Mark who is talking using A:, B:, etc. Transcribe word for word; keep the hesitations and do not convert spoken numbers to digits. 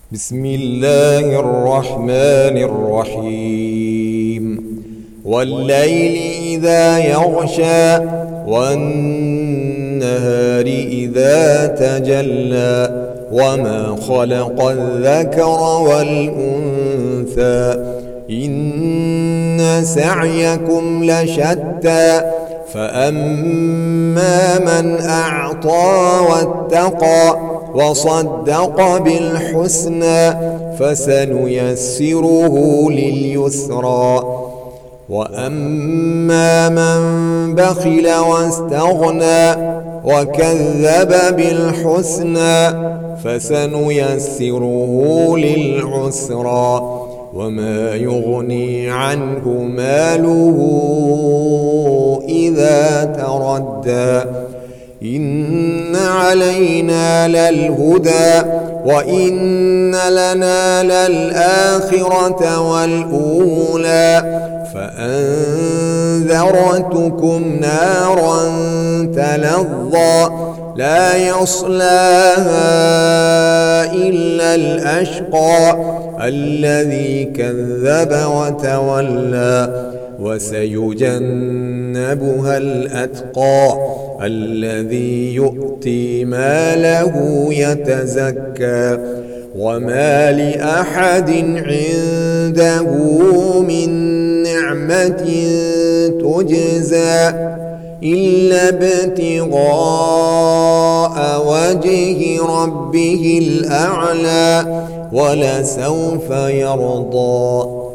A: بسم الله الرحمن الرحيم والليل إذا يغشى والنهار إذا تجلى وما خلق الذكر والأنثى إن سعيكم لشتى فأما من أعطى واتقى وصدق بالحسنى فسنيسره لليسرى وأما من بخل واستغنى وكذب بالحسنى فسنيسره للعسرى وما يغني عنه ماله إذا تردى إن علينا للهدى وإن لنا للآخرة والأولى فأنذرتكم نارا تلظى لا يصلاها إلا الأشقى الذي كذب وتولى وسيجنبها الأتقى الذي يؤتي ماله يتزكى وما لأحد عنده من نعمة تجزى إلا ابتغاء وجه ربه الأعلى ولسوف يرضى.